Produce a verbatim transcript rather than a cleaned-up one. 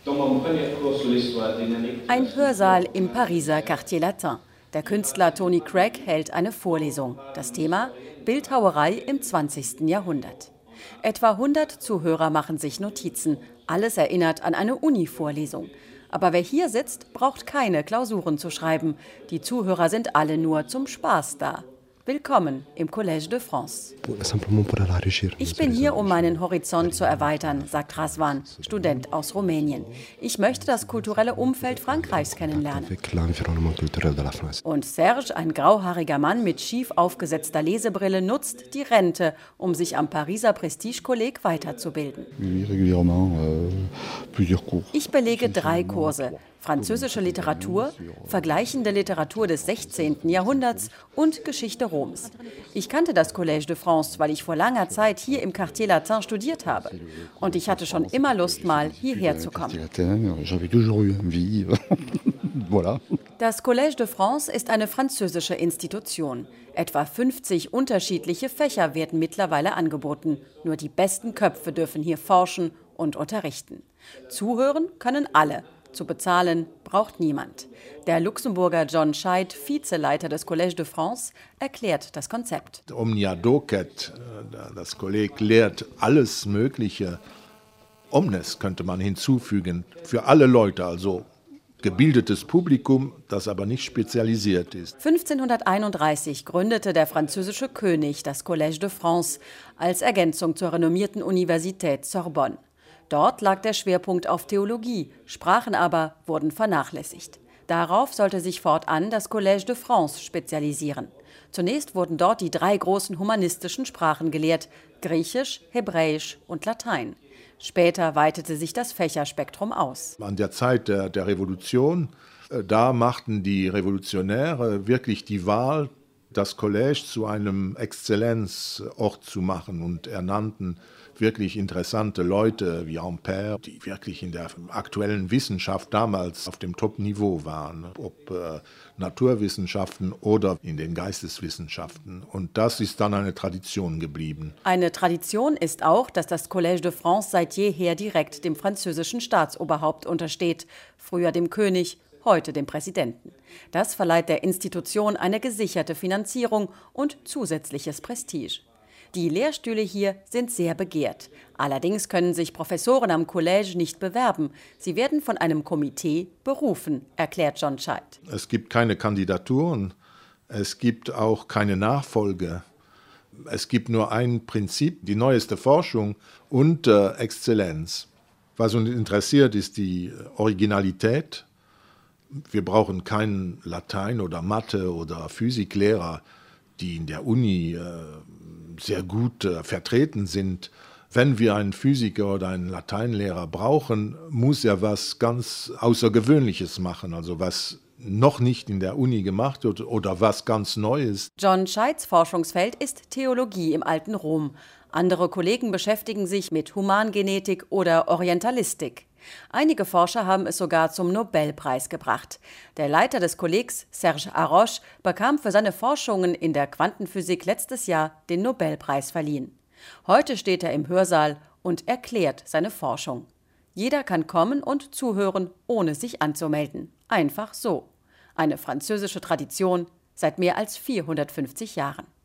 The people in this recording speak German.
Ein Hörsaal im Pariser Quartier Latin. Der Künstler Tony Craig hält eine Vorlesung. Das Thema: Bildhauerei im zwanzigsten Jahrhundert. Etwa hundert Zuhörer machen sich Notizen. Alles erinnert an eine Uni-Vorlesung. Aber wer hier sitzt, braucht keine Klausuren zu schreiben. Die Zuhörer sind alle nur zum Spaß da. Willkommen im Collège de France. Ich bin hier, um meinen Horizont zu erweitern, sagt Razvan, Student aus Rumänien. Ich möchte das kulturelle Umfeld Frankreichs kennenlernen. Und Serge, ein grauhaariger Mann mit schief aufgesetzter Lesebrille, nutzt die Rente, um sich am Pariser Prestige-Kolleg weiterzubilden. Ich belege drei Kurse: französische Literatur, vergleichende Literatur des sechzehnten Jahrhunderts und Geschichte Roms. Ich kannte das Collège de France, weil ich vor langer Zeit hier im Quartier Latin studiert habe. Und ich hatte schon immer Lust, mal hierher zu kommen. Das Collège de France ist eine französische Institution. Etwa fünfzig unterschiedliche Fächer werden mittlerweile angeboten. Nur die besten Köpfe dürfen hier forschen und unterrichten. Zuhören können alle. Zu bezahlen braucht niemand. Der Luxemburger John Scheid, Vizeleiter des Collège de France, erklärt das Konzept. Omnia docet, das Kolleg lehrt alles Mögliche. Omnes könnte man hinzufügen, für alle Leute, also gebildetes Publikum, das aber nicht spezialisiert ist. fünfzehnhunderteinunddreißig gründete der französische König das Collège de France als Ergänzung zur renommierten Universität Sorbonne. Dort lag der Schwerpunkt auf Theologie, Sprachen aber wurden vernachlässigt. Darauf sollte sich fortan das Collège de France spezialisieren. Zunächst wurden dort die drei großen humanistischen Sprachen gelehrt: Griechisch, Hebräisch und Latein. Später weitete sich das Fächerspektrum aus. An der Zeit der, der Revolution, da machten die Revolutionäre wirklich die Wahl, das Collège zu einem Exzellenzort zu machen, und ernannten wirklich interessante Leute wie Ampère, die wirklich in der aktuellen Wissenschaft damals auf dem Top-Niveau waren, ob äh, Naturwissenschaften oder in den Geisteswissenschaften. Und das ist dann eine Tradition geblieben. Eine Tradition ist auch, dass das Collège de France seit jeher direkt dem französischen Staatsoberhaupt untersteht, früher dem König, heute dem Präsidenten. Das verleiht der Institution eine gesicherte Finanzierung und zusätzliches Prestige. Die Lehrstühle hier sind sehr begehrt. Allerdings können sich Professoren am Collège nicht bewerben. Sie werden von einem Komitee berufen, erklärt John Scheid. Es gibt keine Kandidaturen, es gibt auch keine Nachfolge. Es gibt nur ein Prinzip: die neueste Forschung und äh, Exzellenz. Was uns interessiert, ist die Originalität. Wir brauchen keinen Latein- oder Mathe- oder Physiklehrer, die in der Uni äh, sehr gut äh, vertreten sind. Wenn wir einen Physiker oder einen Lateinlehrer brauchen, muss er was ganz Außergewöhnliches machen, also was noch nicht in der Uni gemacht wird oder was ganz Neues. John Scheids Forschungsfeld ist Theologie im alten Rom. Andere Kollegen beschäftigen sich mit Humangenetik oder Orientalistik. Einige Forscher haben es sogar zum Nobelpreis gebracht. Der Leiter des Kollegs, Serge Haroche, bekam für seine Forschungen in der Quantenphysik letztes Jahr den Nobelpreis verliehen. Heute steht er im Hörsaal und erklärt seine Forschung. Jeder kann kommen und zuhören, ohne sich anzumelden. Einfach so. Eine französische Tradition seit mehr als vierhundertfünfzig Jahren.